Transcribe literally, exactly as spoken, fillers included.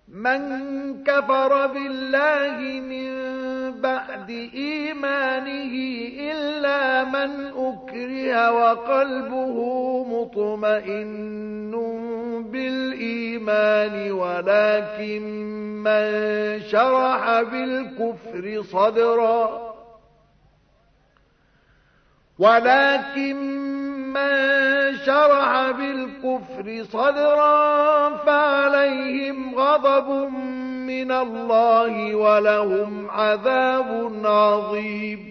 من كفر بالله من بعد إيمانه إلا من أكره وقلبه مطمئن بالإيمان ولكن من شرح بالكفر صدرا ولكن من شرح بالكفر صدرا فعليهم غضب من الله ولهم عذاب عظيم